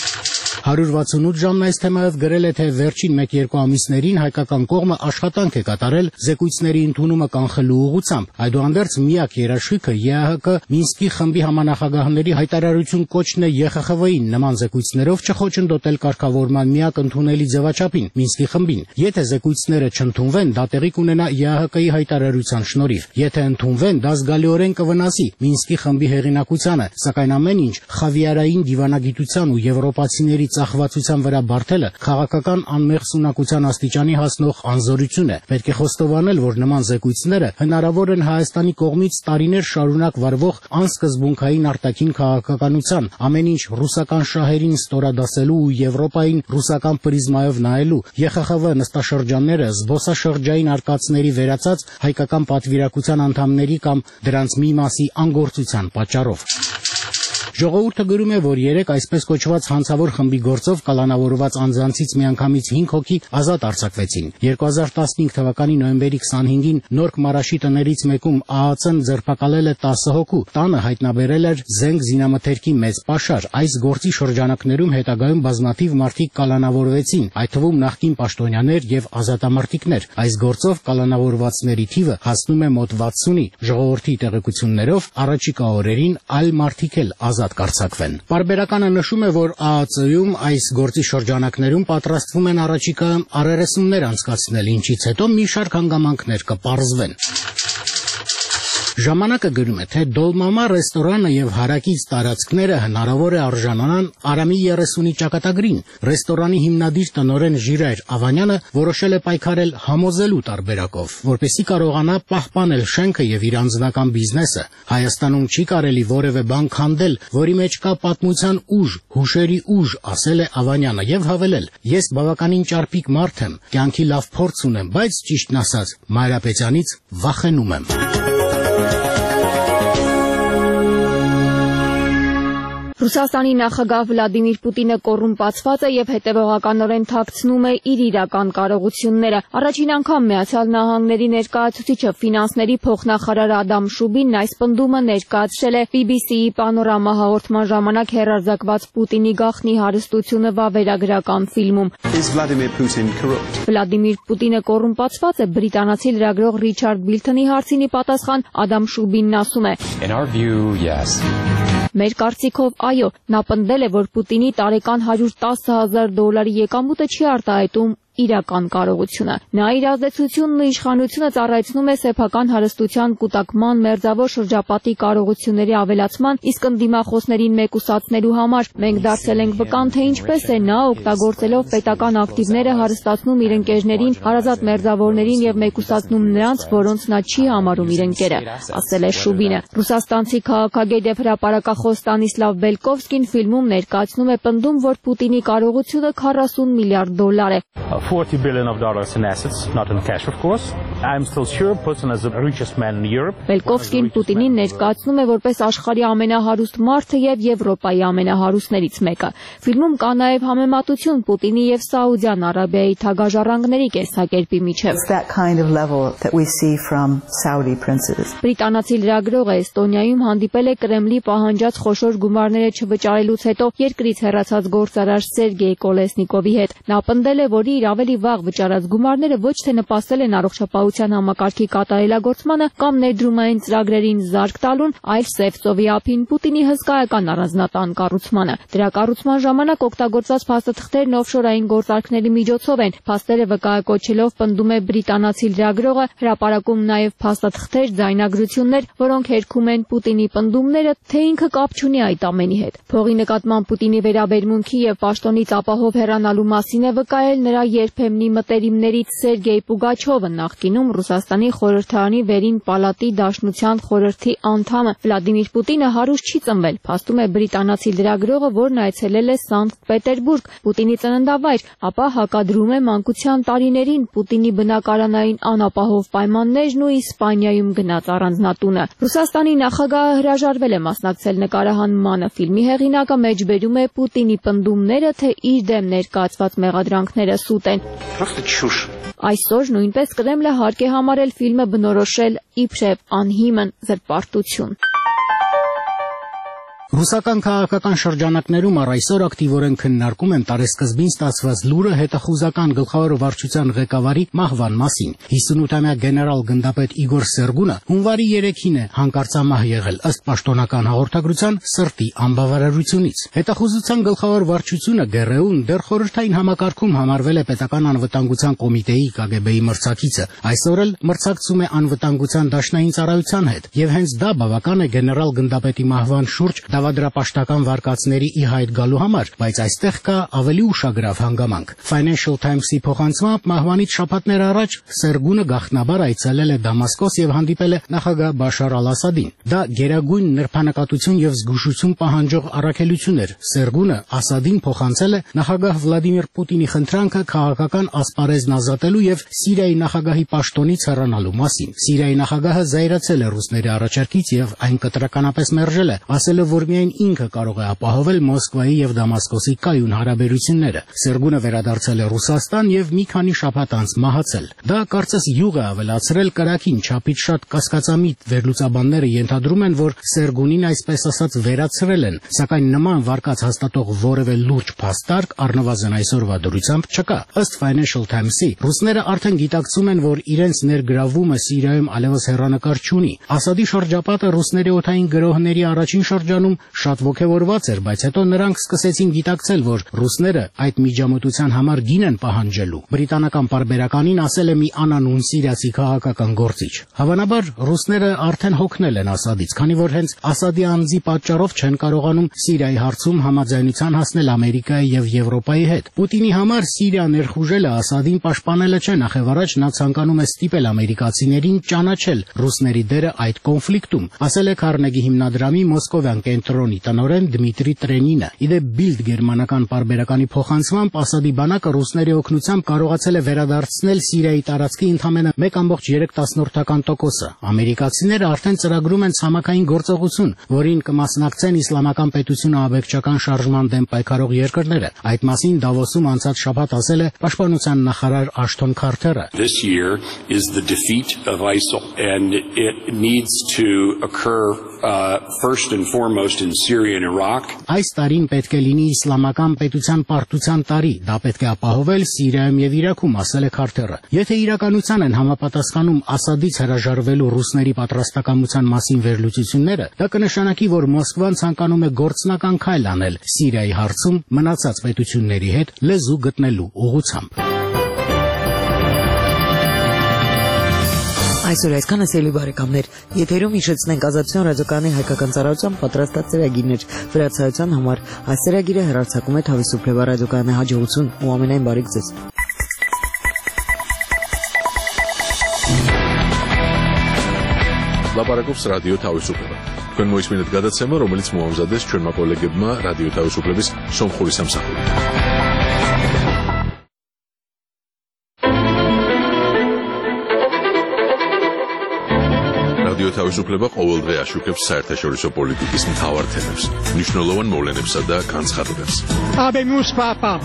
հարյուր վաթսունութ ժամն այս թեմայով գրել է, թե վերջին մեկ-երկու ամիսներին հայկական կողմը աշխատանք է կատարել զեկույցների ընդունումը կանխելու ուղղությամբ։ Այդուհանդերձ միակ երաշխիքը Ե Ահ Կը Մինսկի խմբի համանախագահների հայտարարություն կոչն է Ե Խ Խ V-ին նման զեկույցներով չխոչընդոտել կարգավորման միակ ընդունելի ձևաչափին Մինսկի խմբին։ Եթե զեկույցները չընդունվեն, դա տեղի կունենա Ե Ահ Կի հայտարարության շնորհիվ։ Եթե ընդունվեն, դա զգալիորեն կվնասի Մինսկի խմբի հեղինակությանը, սակայն ամեն ինչ խավիարային դիվանագիտության ու եվրոպացիների ծախվածության վրա բարթելը քաղաքական անմեղսունակության աստիճանի հասնող անզորություն է։ Պետք է խոստովանել, որ նման զեկույցները հնարավոր են Հայաստանի կողմից տարիներ շարունակ վարվող անսկզբունքային արտաքին քաղաքականության, ամեն ինչ ռուսական շահերին ստորադասելու ու Եվրոպային ռուսական պրիզմայով նայելու, Ե Խ Խ V նստաշրջանները զբոսաշրջային արկածների վերածած հայկական պատվիրակության անդամների կամ դրանց մի մասի անգործության պատճառով։ Ժողովուրդը գրում է, որ երեք այսպես կոչված հանցավոր խմբի գործով կալանավորված անձանցից միանգամից հինգ հոգի ազատ արձակվեցին։ երկու հազար տասնհինգ թվականի նոյեմբերի քսանհինգին Նորք Մարաշի տներից մեկում Ա Ա Ց-ն ձերբակալել է տասը հոգու, տանը հայտնաբերել էր զենք զինամթերքի մեծ պաշար։ Այս գործի շրջանակներում հետագայում բազմաթիվ մարդիկ կալանավորվեցին, այդ թվում նախկին պաշտոնյաներ եւ ազատամարտիկներ։ Այս գործով կալանավորվածների թիվը հասնում է մոտ վաթսունի։ Ժողովրդի տեղեկություններով առաջիկա օրերին այլ մարդիկ էլ ազատ կարձակվեն։ Պարբերականը նշում է, որ Ա Ա Ց-ում այս գործի շրջանակներում պատրաստվում են առաջիկա առերեսումներ անցկացնել, ինչից հետո մի շարք հանգամանքներ կպարզվեն։ Ժամանակը գրում է, թե Դոլմամա ռեստորանը եւ հարակից տարածքները հնարավոր է արժանանան Արամի երեսունի ճակատագրին։ Ռեստորանի հիմնադիր տնօրեն Ժիրայր Ավանյանը որոշել է պայքարել համոզելու տարբերակով, որպեսզի կարողանա պահպանել շենքը եւ իր անձնական բիզնեսը։ Հայաստանում չի կարելի որևէ բան քանդել, որի մեջ կա պատմության ուժ, հուշերի ուժ, ասել է Ավանյանը եւ հավելել. Ես բավականին ճարպիկ մարդ եմ, կյանքի լավ փորձ ունեմ, բայց ճիշտն ասած, Մանրապետյանից վախենում եմ։ Ռուսաստանի նախագահ Վլադիմիր Պուտինը կոռումպացված է եւ հետեւողականորեն թաքցնում է իր իրական կարողությունները։ Առաջին անգամ Միացյալ Նահանգների ներկայացուցիչը ֆինանսների փոխնախարար Ադամ Շուբինն այս պնդումը ներկայացրել է B B C-ի Պանորամա հաղորդման ժամանակ հեռարձակված Պուտինի գաղտնի հարստությունը վավերագրական ֆիլմում։ Վլադիմիր Պուտինը կոռումպացված է, բրիտանացի լրագրող Ռիչարդ Բիլթոնի հարցին ի պատասխան Ադամ Շուբինն ասում է. Մեր կարծիքով այո, նա պնդել է, որ Պուտինի տարեկան հարյուր տասը հազար դոլարի եկամուտը չի արտահայտում իրական կարողությունը։ Նա իր ազդեցությունն ու իշխանությունը ծառայեցնում է սեփական հարստության կուտակման, մերձավոր շրջապատի կարողությունների ավելացման, իսկ ընդդիմախոսներին մեկուսացնելու համար։ Մենք դարձել ենք վկան, թե ինչպես է նա օգտագործելով պետական ակտիվները հարստացնում իր ընկերներին, հարազատ մերձավորներին եւ մեկուսացնում նրանց, որոնց նա չի համարում իր ընկերը, ասել է Շուբինը։ Ռուսաստանցի քաղաքագետ եւ հրապարակախոս Ստանիսլավ Բելկովսկին ֆիլմում ներկայացնում է պնդում, որ Պուտինի կարողությունը քառասուն միլիարդ դոլար է։ forty billion of dollars in assets, not in cash of course. I'm still sure Putin is the richest man in Europe. Բելկովսկին Պուտինին ներկայացնում է որպես աշխարհի ամենահարուստ մարդը եւ Եվրոպայի ամենահարուստներից մեկը։ Ֆիլմում կա նաեւ համեմատություն Պուտինի եւ Սաուդյան Արաբիայի թագաժառանգների կեսակերպի միջեւ։ Բրիտանացի լրագրողը Էստոնիայում հանդիպել է Կրեմլի պահանջած խոշոր գումարները չվճարելուց հետո երկրից հեռացած գործարար Սերգեյ Կոլեսնիկովի հետ։ Նա պնդել է, որ իր ավելի վաղ վճարած գումարները ոչ թե նպաստել են առողջապահության համակարգի կատարելագործմանը կամ ներդրումային ծրագրերին զարկ տալուն, այլ Սևծովի ափին Պուտինի հսկայական առանձնատան կառուցմանը։ Դրա կառուցման ժամանակ օգտագործված փաստաթղթերն օֆշորային գործարքների միջոցով են։ Փաստերը վկայակոչելով պնդում է բրիտանացի լրագրողը, հրապարակում նաև փաստաթղթեր, ձայնագրություններ, որոնք հերքում են Պուտինի պնդումները, թե ինքը կապ չունի այդ ամենի հետ։ Փողի նկատմամբ Պուտինի վերաբերմունքի եւ պաշտոնից ապահով հեռանալու մասին է վկայել նրա երբեմնի մտերիմներից Սերգեյ Պուգաչովը, նախկինում Ռուսաստանի խորհրդարանի վերին պալատի դաշնության խորհրդի անդամը։ Վլադիմիր Պուտինը հարուստ չի ծնվել, փաստում է բրիտանացի լրագրողը, որն այցելել է Սանկտ Պետերբուրգ, Պուտինի ծննդավայր, ապա հակադրում է մանկության տարիներին Պուտինի բնակարանային անապահով պայմաններն ու Իսպանիայում գնաց առանձնատունը։ Ռուսաստանի նախագահը հրաժարվել է մասնակցել նկարահանմանը։ Ֆիլմի հեղինակը մեջբերում է Պուտինի պնդումները, թե իր դեմ ներկայացված մեղադրանքները սուտ են։ Այսօր նույնպես Կրեմլը հարկ է համարել ֆիլմը բնորոշել իբրև անհիմն զրպարտություն։ Ռուսական քաղաքական շրջանակներում առ այսօր ակտիվորեն քննարկում են տարեսկզբին ստացված լուրը հետախուզական գլխավոր վարչության ղեկավարի մահվան մասին։ հիսունութամյա գեներալ գնդապետ Իգոր Սերգունը հունվարի երեքին է հանկարծամահ եղել ըստ պաշտոնական հաղորդագրության սրտի անբավարարությունից։ Հետախուզության գլխավոր վարչությունը ԳՌՈ-ն դեռ խորհրդային համակարգում համարվել է պետական անվտանգության կոմիտեի Կ Գ Բ-ի մրցակիցը, այսօր էլ մրցակցում է անվտանգության դաշնային ծառայության հետ, եւ հենց դա բավական է գեներալ գնդապետի մահվան շուրջ դավադրապաշտական վարկածների ի հայտ գալու համար, բայց այստեղ կա ավելի ուշագրավ հանգամանք։ Financial Times-ի փոխանցմամբ մահվանից շաբաթներ առաջ Սերգունը գաղտնաբար այցելել է Դամասկոս եւ հանդիպել է նախագահ Բաշար Ալ-Ասադին։ Դա գերագույն նրբանակատություն եւ զգուշություն պահանջող առաքելություն էր։ Սերգունը Ասադին փոխանցել է նախագահ Վլադիմիր Պուտինի խնդրանքը քաղաքական ասպարեզն ազատելու եւ Սիրիայի նախագահի պաշտոնից հեռանալու մասին։ Սիրիայի նախագահը զայրացել է ռուսների առաջարկից եւ այն կտրականապես մերժել է, ասելով, որ միայն ինքը կարող է ապահովել Մոսկվայի եւ Դամասկոսի կայուն հարաբերությունները։ Սերգունը վերադարձել է Ռուսաստան եւ մի քանի շաբաթ անց մահացել։ Դա կարծես յուղ է ավելացրել կրակին, չափից շատ կասկածամիտ վերլուծաբանները ենթադրում են, որ Սերգունին այսպես ասած վերացրել են, սակայն նման վարկած հաստատող որևէ լուրջ փաստարկ առնվազն այսօրվա դրությամբ չկա։ Ըստ Financial Times-ի, ռուսները արդեն գիտակցում են, որ իրենց ներգրավումը Սիրիայում այլևս հեռանկար չունի։ Ասադի շրջապատը ռուսների օդային գրոհների առաջին շրջանում շատ ոգևորված էր, բայց հետո նրանք սկսեցին գիտակցել, որ ռուսները այդ միջամտության համար գին են պահանջելու։ Բրիտանական պարբերականին ասել է մի անանուն սիրիացի քաղաքական գործիչ։ Հավանաբար ռուսները արդեն հոգնել են Ասադից, քանի որ հենց Ասադի անձի պատճառով չեն կարողանում Սիրիայի հարցում համաձայնության հասնել Ամերիկայի եւ Եվրոպայի հետ։ Պուտինի համար Սիրիա ներխուժելը Ասադին պաշտպանելը չէ, նախևառաջ նա ցանկանում է ստիպել ամերիկացիներին ճանաչել ռուսների դերը այդ կոնֆլիկտում, ասել է Քարնեգի հիմնադրամի Մոսկովյան կենտրոնի տնօրեն Դմիտրի Տրենինը։ Իդեպ Bild գերմանական պարբերականի փոխանցմամբ Ասադի բանակը ռուսների օգնությամբ կարողացել է վերադարձնել Սիրիայի տարածքի ընդամենը մեկ կόμma երեք տոկոսը։ Ամերիկացիները արդեն ծրագրում են ցամաքային գործողություն, որին կմասնակցեն իսլամական պետությունը աբեկչական շարժման դեմ պայքարող երկրները։ Այդ մասին Դավոսում անցած շաբաթ ասել է պաշտպանության նախարար Աշթոն Քարթերը։ This year is the defeat of ISIL and it needs to occur uh, first and foremost in Syria and Iraq. Այս տարին պետք է լինի իսլամական պետության պարտության տարի, դա պետք է ապահովել Սիրիայում եւ Իրաքում, ասել է Քարթերը։ Եթե իրականության են համապատասխանում Ասադից հրաժարվելու ռուսների պատրաստակամության մասին վերլուծությունները, դա կնշանակի, որ Մոսկվան ցանկանում է գործնական քայլ անել Սիրիայի հարցում մնացած պետությունների հետ լեզու գտնելու ուղղությամբ։ Այսօր այսքանը սիրելի բարեկամներ, եթերում հիշեցնենք Ազատության ռադիոկայանի հայկական ծառայության պատրաստած ծրագիրներ։ Վրացայության համար այս ծրագիրը հեռարձակում է Թավիսուփ Լևա ռադիոկայանի հաջողություն ու ամենայն բարիք ձեզ։ Լապարակոպս ռադիո Թավիսուփ Լևա։ Თქვენ მოისმინეთ გადაცემა, რომელიც მოამზადეს ჩვენმა კოლეგებმა რადიო თავისუფლების სომხური სამსახურით. რადიო თავისუფლება ყოველდღე აშუქებს საერთაშორისო პოლიტიკის მთავარ თემებს, მნიშვნელოვან მოვლენებსა და განცხადებებს. Habemus papam.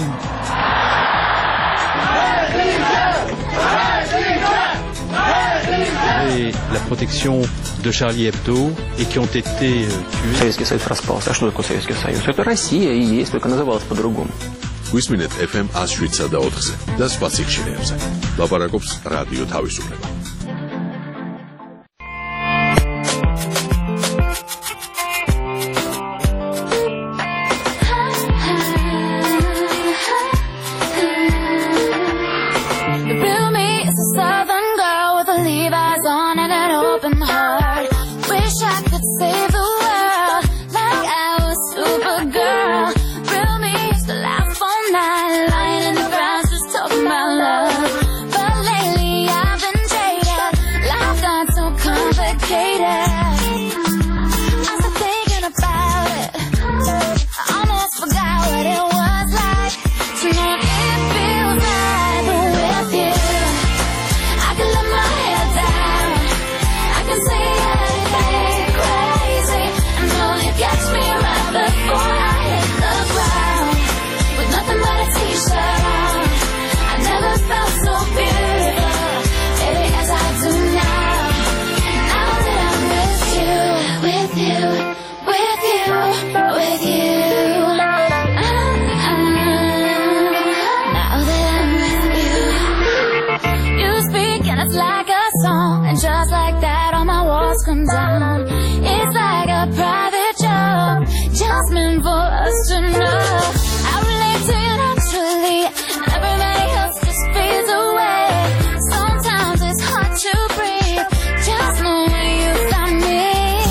Et la protection de Charlie Hebdo et qui ont été tués. Советский Союз распался. А что такое Советский Союз? Это Россия и есть, только называлась по-другому. Გვისმინეთ эф эм one oh seven და ოთხზე და სხვა სიხშირეებზე. ლაპარაკობს რადიო თავისუფლება. Come down. It's like a private job, just meant for us to know. I relate to you naturally, and everybody else just fades away. Sometimes it's hard to breathe, just knowing you found me.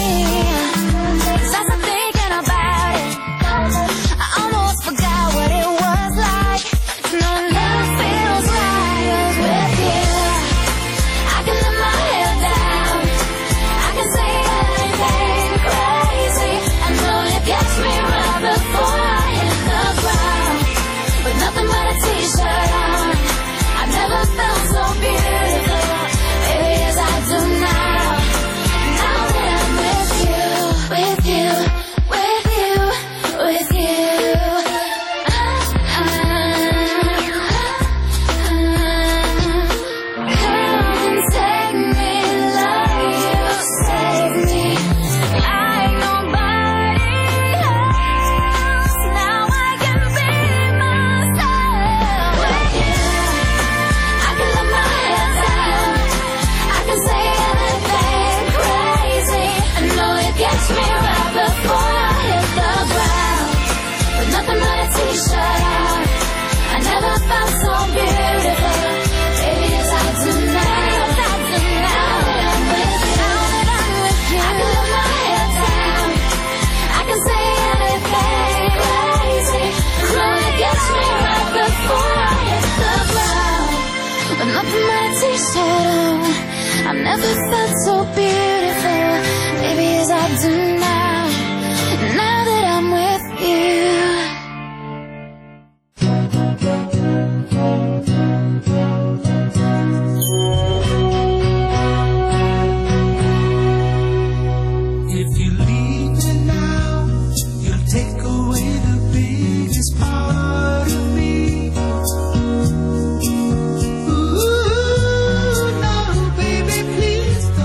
As I'm thinking about it, I almost forgot what it was like to know love feels right with you. I can let my hair down. Say anything crazy. I know you catch me right before I hit the ground with nothing but a t-shirt on. I never felt so beautiful, baby, as I do now. Now that I'm with you, with you, with you, with you. Uh, uh, uh, come and take me, love you. Save me like nobody else. Now I can be myself with you. I can let my hair down. I can say anything crazy. I know you catch me right before I hit the ground with nothing but a t-shirt on. I never felt so beautiful, baby, as I do now. I do now that I'm with you. I can let my hair down. I can say anything crazy. I know you catch me right before I hit the ground with nothing but a t-shirt on. I've never felt so beautiful, baby, as I do now. Now that I'm with you. If you leave me now, you'll take away the biggest part of me. Ooh, no, baby, please don't.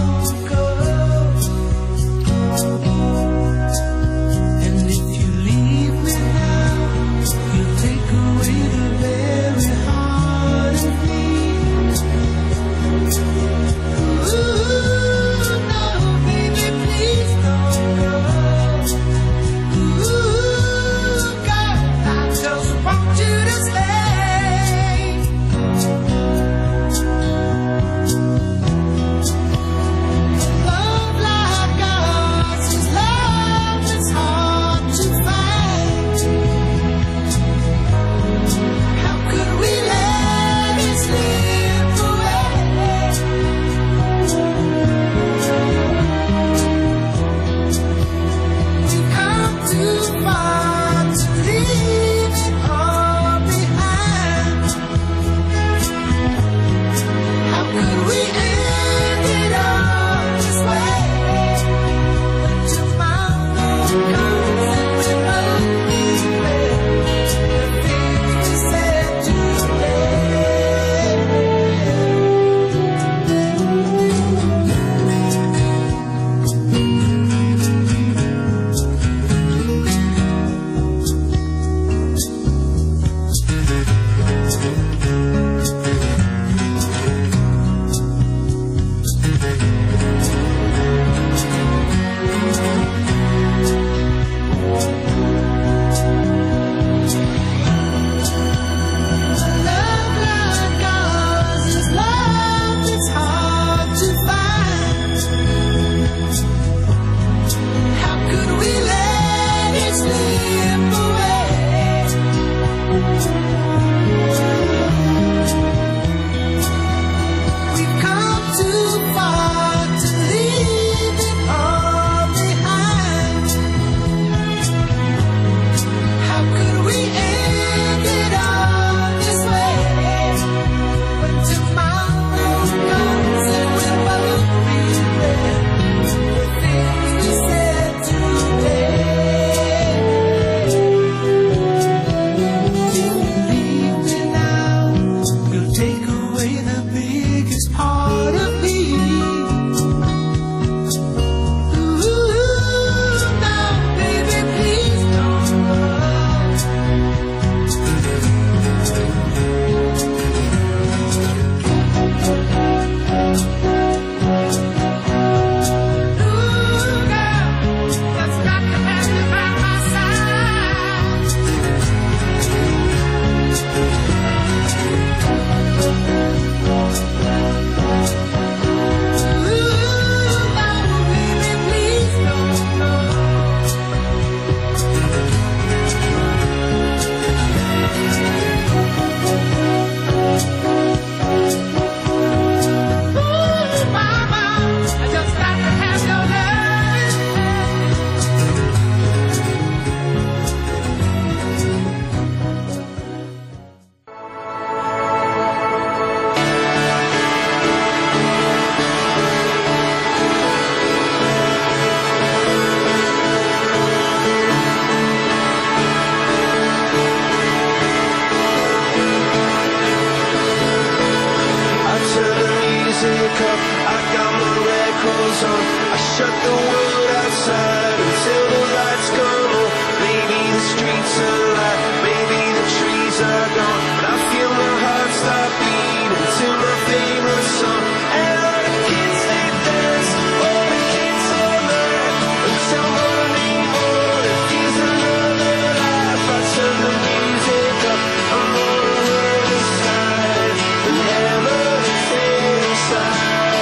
shut the world outside until the lights come on. Maybe the streets are alive, maybe the trees are gone, but I feel my heart stop beating to my favorite song. And all the kids they dance, all the kids all night until morning morning. Here's another life. I turn the music up, I'm on the other side, and never fade inside.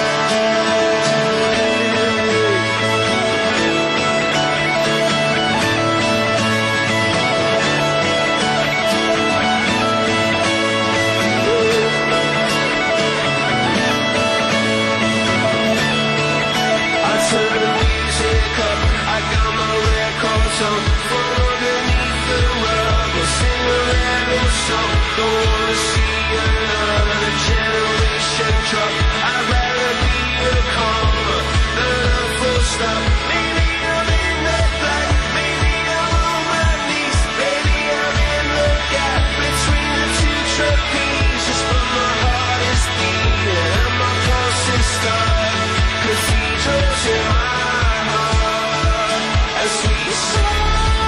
Don't wanna see another generation drop. I'd rather be a comma than a full stop. Maybe I'm in the black, maybe I'm on my knees, maybe I'm in the gap between the two trapezes, but my heart is beating and my pulse is starting. Cathedrals in my heart as we sing.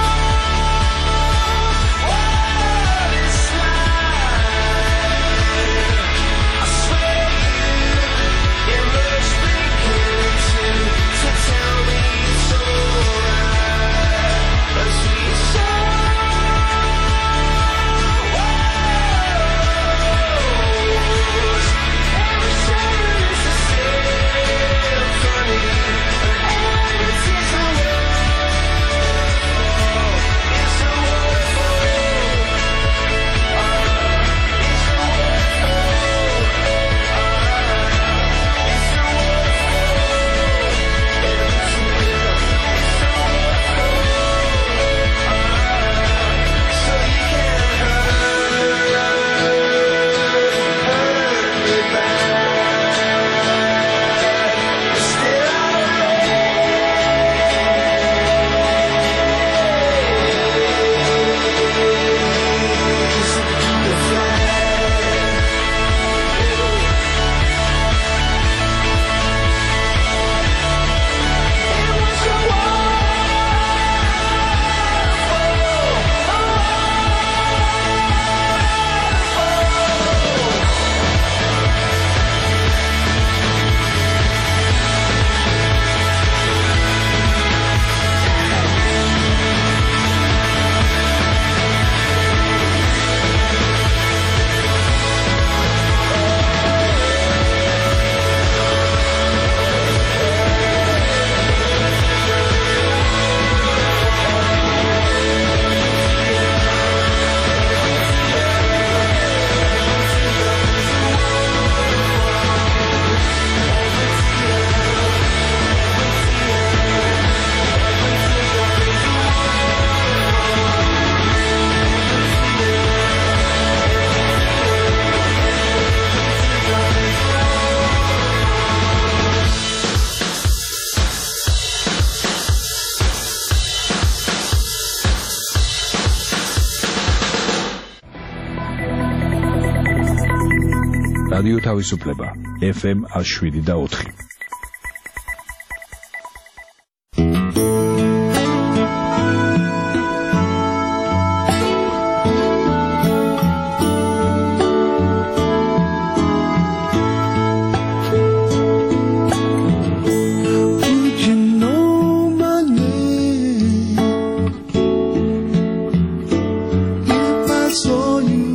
რადიო თავისუფლება ეფ ემ შვიდი და ოთხი.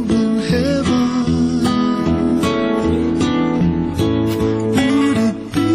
Would it be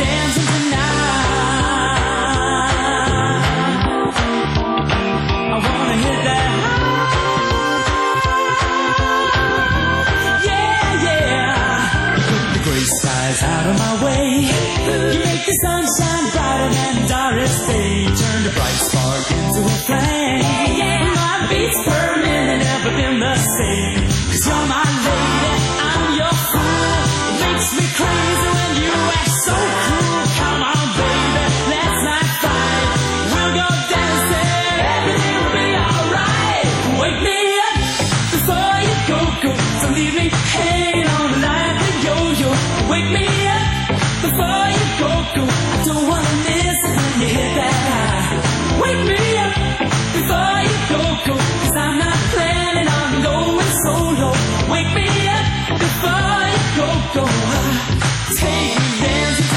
dancing tonight. I wanna hit that high. Yeah, yeah. Put the gray skies out of my way. You make the sunshine brighter than Doris Day. Turn the bright spark into a flame. My beats per minute never been the same. Cause you're my lady, I'm your fool. It makes me crazy when you act so cruel. Come on, baby, let's not fight. We'll go dancing, everything will be alright. Wake me up before you go, go. Don't leave me hanging on like a yo-yo. Wake me up before you go, go. I don't wanna miss it when you hit that high. Wake me up before you go, go. Cause I'm not planning on going solo. Wake me up before you go, go. Take me dancing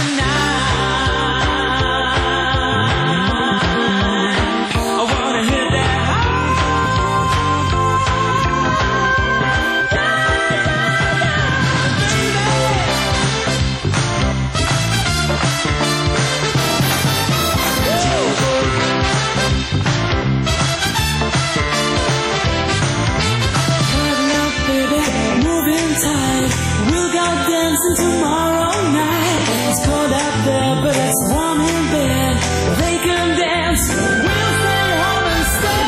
tonight. I wanna hit that we'll go dancing tomorrow night. It's cold out there, but it's warm in bed. They can dance, we'll stay home instead.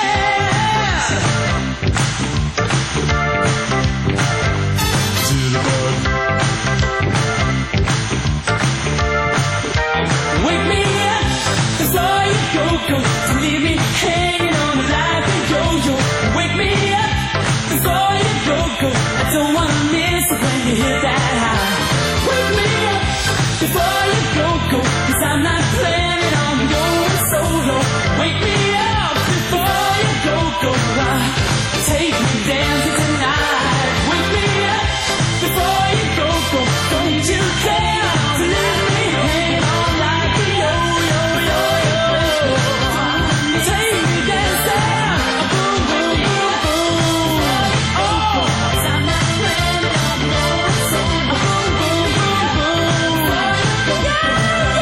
Wake me up before you go, go. Don't leave me hanging on like a yo-yo. Wake me up before you go, go. I don't wanna miss it when you hit that high. Wake me up before you go, go. Cause I'm not planning on going solo. Wake me up before you go, go. Take me dancing tonight. Wake me up before you go, go. Don't you care to leave me hanging on like a yo-yo-yo-yo. Take me dancing, boom, boom, boom, boom. Oh, cause I'm not planning on going solo. Boom, boom, boom, boom. Yeah, yeah,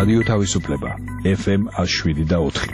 რადიო თავისუფლება ეფ ემ one oh seven point four.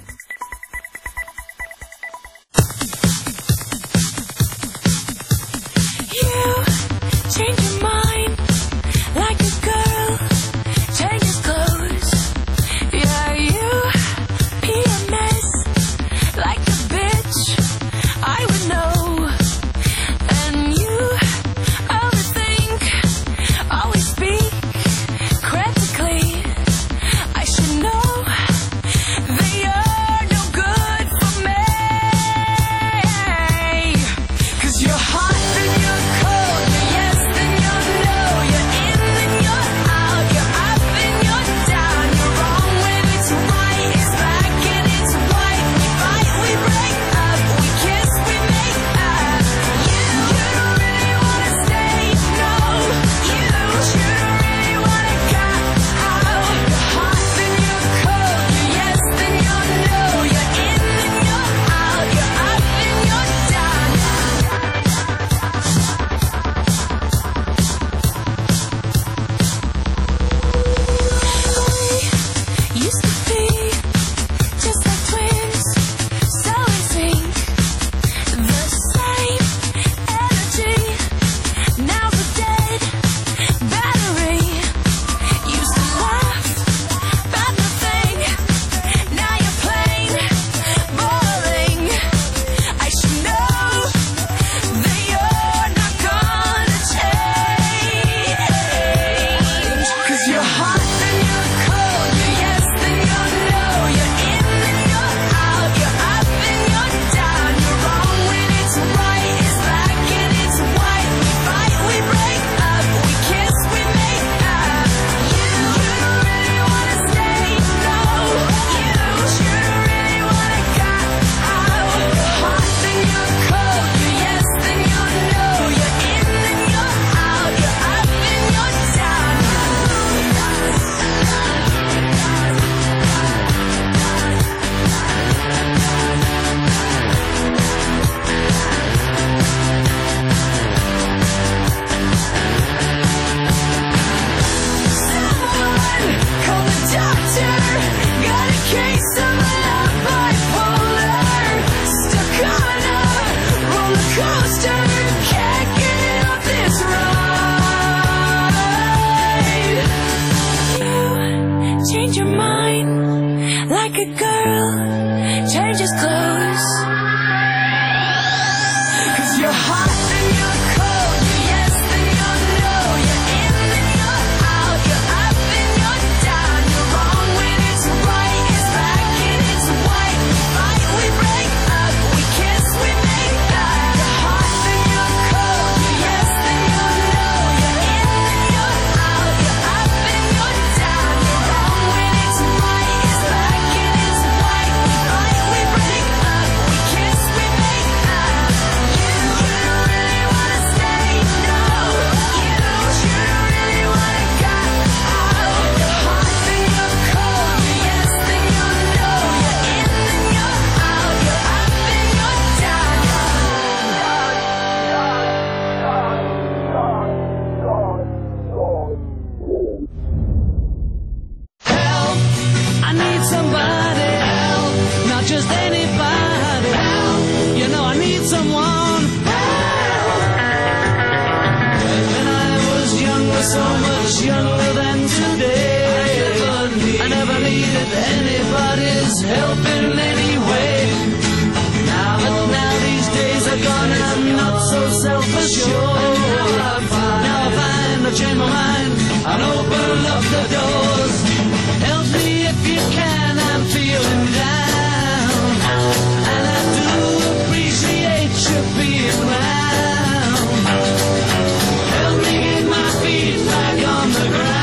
Help me get my feet back on the ground.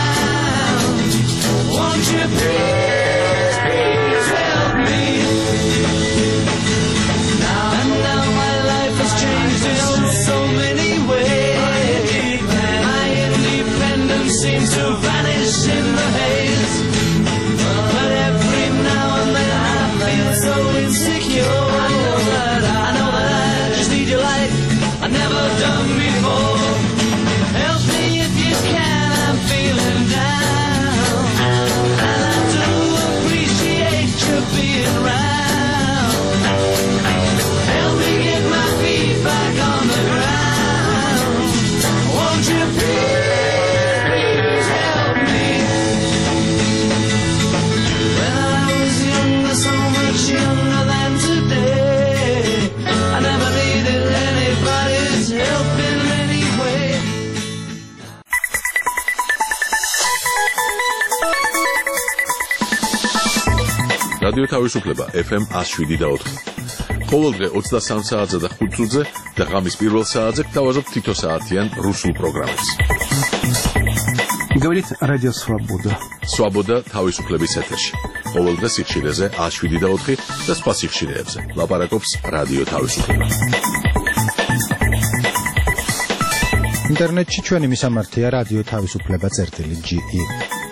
რადიო თავისუფლება ეფ ემ one oh seven და four. ყოველდღე ოცდასამ საათზე და ხუთ წუთზე და ღამის პირველ საათზე გთავაზობთ თითო საათიან რუსულ პროგრამებს. Говорит Радио Свобода. Свобода თავისუფლების ეთერში. ყოველდღე სიხშირეზე one oh seven და four და სხვა სიხშირეებზე. ლაპარაკობს რადიო თავისუფლება. ინტერნეტში ჩვენი მისამართია რადიო თავისუფლება წერტილი ჯი ი.